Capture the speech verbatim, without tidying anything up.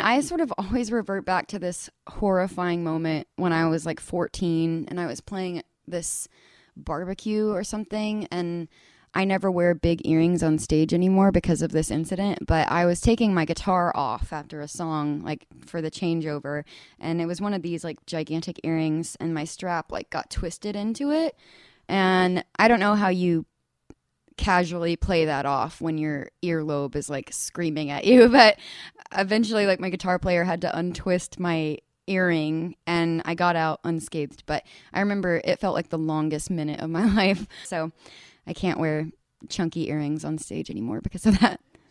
I sort of always revert back to this horrifying moment when I was like fourteen and I was playing this barbecue or something, and I never wear big earrings on stage anymore because of this incident, but I was taking my guitar off after a song, like for the changeover, and it was one of these like gigantic earrings, and my strap like got twisted into it, and I don't know how you casually play that off when your earlobe is like screaming at you, but eventually like my guitar player had to untwist my earring and I got out unscathed, but I remember it felt like the longest minute of my life, so I can't wear chunky earrings on stage anymore because of that.